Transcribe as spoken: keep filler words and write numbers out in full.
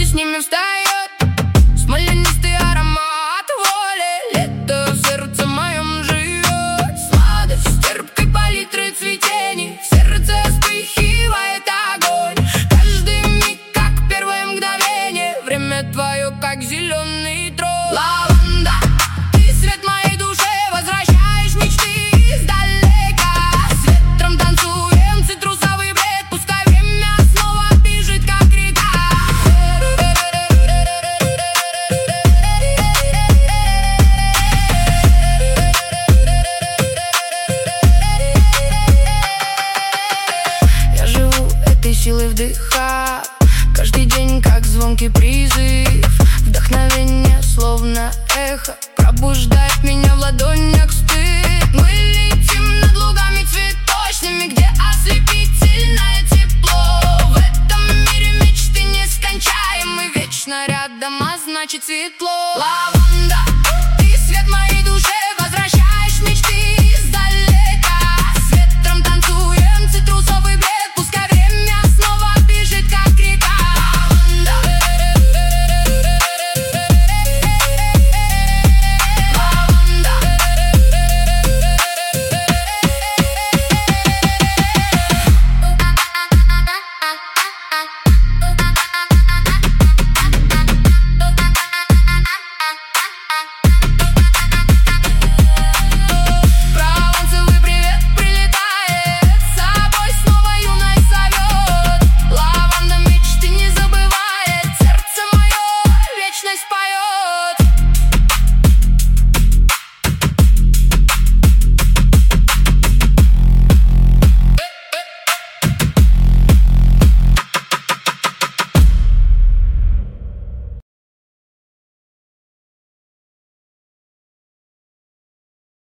с ними встает смоленистый аромат воли. Лето в сердце моем живет, сладость терпкой палитры цветений. В сердце вспыхивает огонь, каждый миг как первое мгновение. Время твое как зеленый трон. Лаванда, ты свет моей душе, возвращаешь мечты издалека. С ветром танцуем цитрусовый бред, пускай время снова бежит как река. Я живу этой силой вдыха, каждый день как звонкий призыв. Вдохновение словно эхо пробуждает меня в ладонях стыд. Мы летим над лугами цветочными, где ослепительное тепло. В этом мире мечты нескончаемы, вечно рядом, а значит светло. Лава